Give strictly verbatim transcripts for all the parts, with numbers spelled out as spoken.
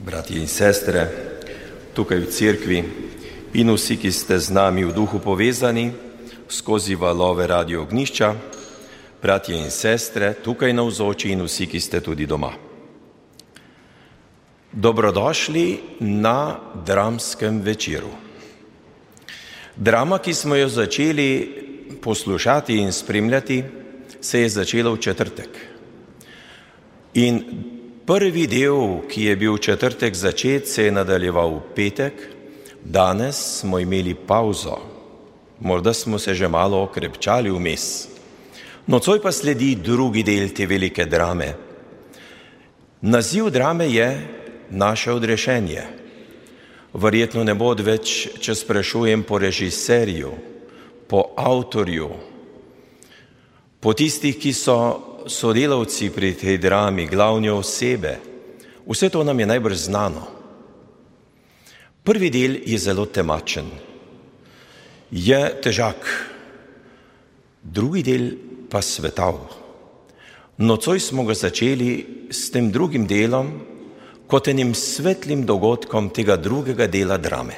Bratje in sestre, tukaj v cerkvi in vsi, ki ste z nami v duhu povezani skozi valove Radio Ognjišča, bratje in sestre, tukaj navzoči in vsi, ki ste tudi doma. Dobrodošli na dramskem večeru. Drama, ki smo jo začeli poslušati in spremljati, se je začela v četrtek. In prvi del, ki je bil v četrtek začet, se je nadaljeval v petek, danes smo imeli pauzo. Morda smo se že malo okrepčali vmes. Nocoj pa sledi drugi del te velike drame. Naziv drame je Naše odrešenje. Verjetno ne bo odveč, če sprašujem po režiserju, po avtorju, po tistih, ki so sodelavci pri tej drami, glavne osebe. Vse to nam je najbrž znano. Prvi del je zelo temačen, je težak, drugi del pa svetav. Nocoj smo ga začeli s tem drugim delom, kot enim svetlim dogodkom tega drugega dela drame.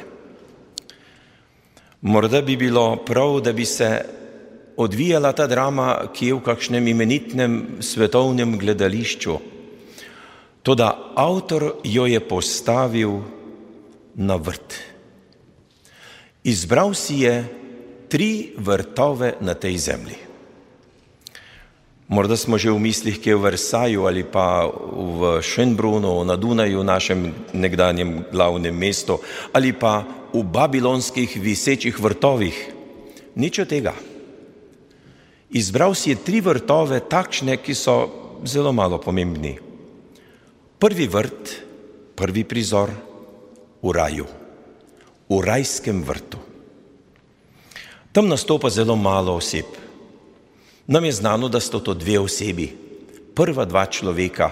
Morda bi bilo prav, da bi se odvijala ta drama, ki je v kakšnem imenitnem svetovnem gledališču. Toda avtor jo je postavil na vrt. Izbral si je tri vrtove na tej zemlji. Morda smo že v mislih, ki je v Versaju ali pa v Schönbrunnu na Dunaju, našem nekdanjem glavnem mestu, ali pa v babilonskih visečih vrtovih. Nič od tega. Izbral si je tri vrtove takšne, ki so zelo malo pomembni. Prvi vrt, prvi prizor v raju, v rajskem vrtu. Tam nastopa zelo malo oseb. Nam je znano, da sta to dve osebi, prva dva človeka,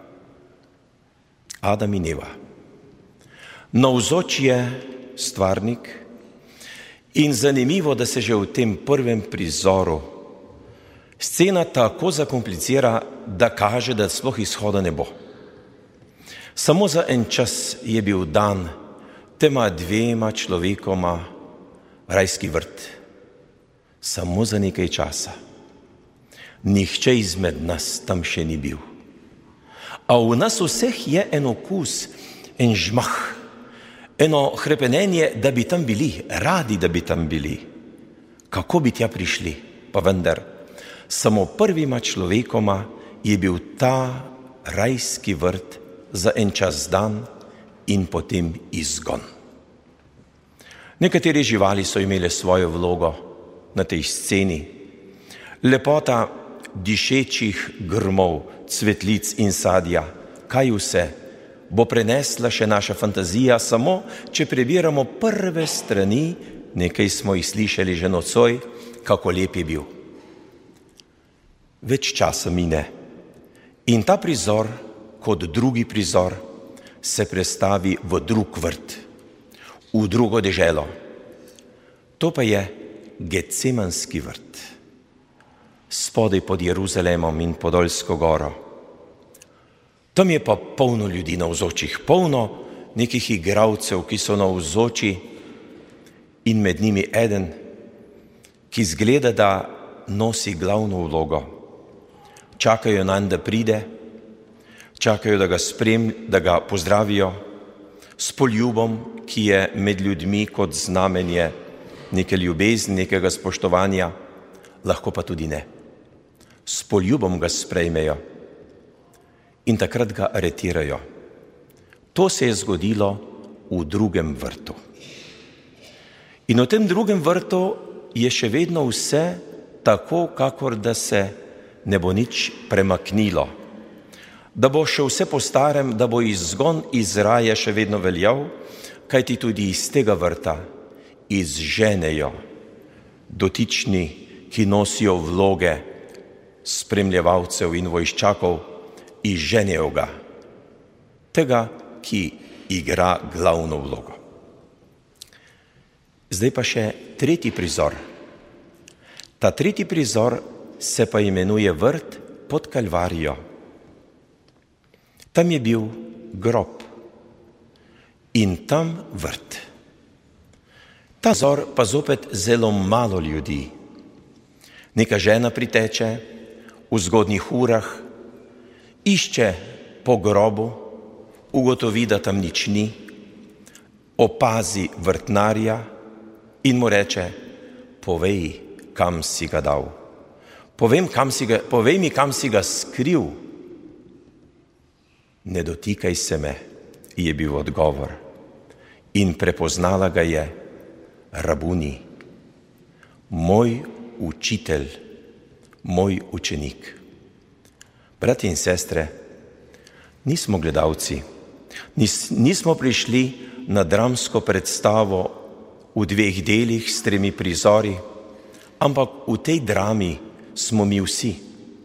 Adam in Eva. Navzoč je stvarnik in zanimivo, da se že v tem prvem prizoru scena tako zakomplicira, da kaže, da sploh izhoda ne bo. Samo za en čas je bil dan tema dvema človekoma rajski vrt. Samo za nekaj časa. Nihče izmed nas tam še ni bil. A v nas vseh je en okus, en žmah, eno hrepenenje, da bi tam bili, radi, da bi tam bili. Kako bi tja prišli? Pa vendar, samo prvima človekoma je bil ta rajski vrt za en čas dan in potem izgon. Nekatere živali so imele svojo vlogo na tej sceni. Lepota dišečih grmov, cvetlic in sadja, kaj vse bo prenesla še naša fantazija, samo če prebiramo prve strani, nekaj smo jih slišali že nocoj, kako lep je bil. Več časa mine in ta prizor, kot drugi prizor, se prestavi v drug vrt, v drugo deželo. To pa je Getsemanski vrt. Spodaj pod Jeruzalemom in Podolsko goro. Tam je pa polno ljudi navzočih, polno nekih igralcev, ki so navzoči in med njimi eden, ki zgleda, da nosi glavno vlogo. Čakajo nanj, da pride, čakajo, da ga sprem, da ga pozdravijo s poljubom, ki je med ljudmi kot znamenje neke ljubezni, nekega spoštovanja, lahko pa tudi ne. S poljubom ga sprejmejo in takrat ga aretirajo. To se je zgodilo v drugem vrtu. In v tem drugem vrtu je še vedno vse tako, kakor da se ne bo nič premaknilo. Da bo še vse po starem, da bo izgon iz raja še vedno veljal, kajti tudi iz tega vrta izženejo dotični, ki nosijo vloge spremljevalcev in vojščakov, izženejo ga, tega, ki igra glavno vlogo. Zdaj pa še tretji prizor. Ta tretji prizor se pa imenuje vrt pod Kalvarijo. Tam je bil grob, in tam vrt. Ta prizor pa zopet zelo malo ljudi. Neka žena priteče v zgodnjih urah, išče po grobu, ugotovi, da tam nič ni, opazi vrtnarja in mu reče: povej, kam si ga dal. Povem, kam si ga, povej mi, kam si ga skril. Ne dotikaj se me, je bil odgovor. In prepoznala ga je: Rabuni, moj učitelj, moj učenik. Brati in sestre, nismo gledalci, nis, nismo prišli na dramsko predstavo v dveh delih s tremi prizori, ampak v tej drami smo mi vsi.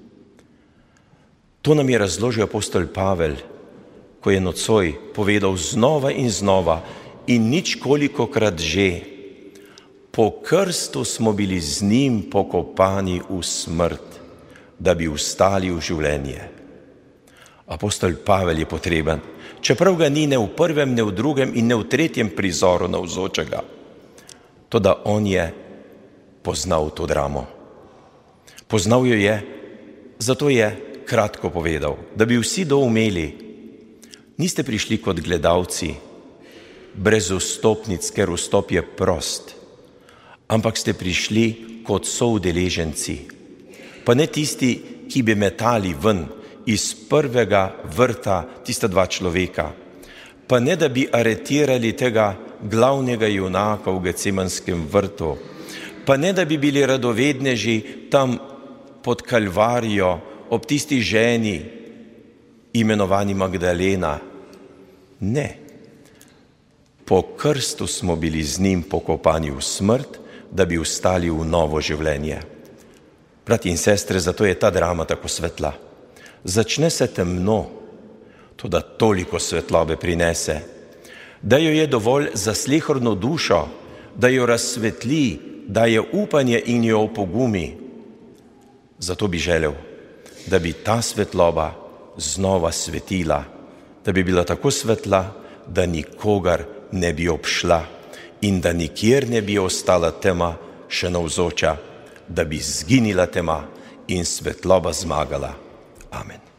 To nam je razložil apostol Pavel, ko je nocoj povedal znova in znova in ničkolikokrat že: po krstu smo bili z njim pokopani v smrt, da bi vstali v življenje. Apostol Pavel je potreben, čeprav ga ni ne v prvem, ne v drugem in ne v tretjem prizoru navzočega. Toda on je poznal to dramo. Poznal jo je, zato je kratko povedal, da bi vsi doumeli: niste prišli kot gledalci, brez vstopnic, ker vstop je prost, ampak ste prišli kot soudeleženci. Pa ne tisti, ki bi metali ven iz prvega vrta tista dva človeka, pa ne da bi aretirali tega glavnega junaka v Gecemanskem vrtu, pa ne da bi bili radovedneži tam pod Kalvarijo ob tisti ženi, imenovani Magdalena. Ne. Po krstu smo bili z njim pokopani v smrt, da bi vstali v novo življenje. Brati in sestre, zato je ta drama tako svetla. Začne se temno, toda toliko svetlobe prinese, da jo je dovolj za sleherno dušo, da jo razsvetli, da je upanje in jo opogumi. Zato bi želel, da bi ta svetloba znova svetila, da bi bila tako svetla, da nikogar ne bi obšla in da nikjer ne bi ostala tema še navzoča, da bi zginila tema in svetloba zmagala. Amen.